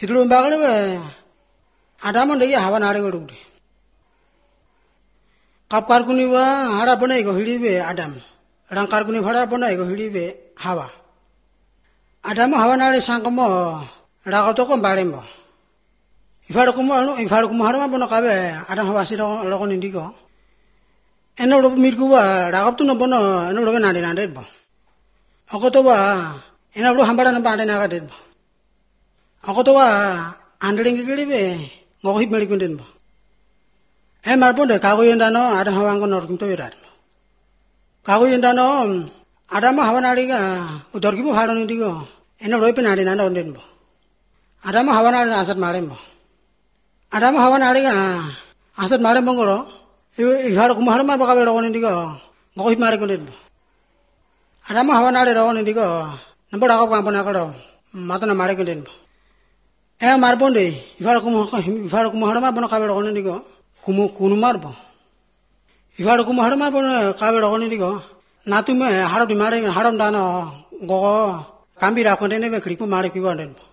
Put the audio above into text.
Hitulun bagale be Adamon degi hawa nare godugde. Kap karkuni ba hara banai go hilibe Adam. Rang karkuni hara banai go hilibe Hawa. Adam hawa nare sangkamo ragoto ko balembo. Ifarukumo hara bono kabe Adam hawa siro logon indigo. Eno lo mirku ba ragaptu no bono eno lo nade nade bo. Akoto ba eno lo hambara no bande naga de bo. Akoto ba andeling gilibe ngohip melikunden bo. Marbonde kago yendano Adam hawa ngono kinto irar. Kago yendano Adam hawa nare ga udorgibu haro indigo. Eno lo penade nanda onden bo. Adam hawa nare asat marembo. Adam hawa nare ga asat marembo ngoro. Ifarukumo hara ma bakabe logon indigo. Ngohip mare kunden bo. Adam hawa nare logon indigo. Nampo ragap kampona karo matana mare kunden bo. Marbonde ifarukumo hara ma bono kabe logon indigo. Kunu marbo. Ifarukumo hara ma bono kabe logon indigo. Natume haro di mare haram dano gogo kambira kontene be kripu mare piwanden bo.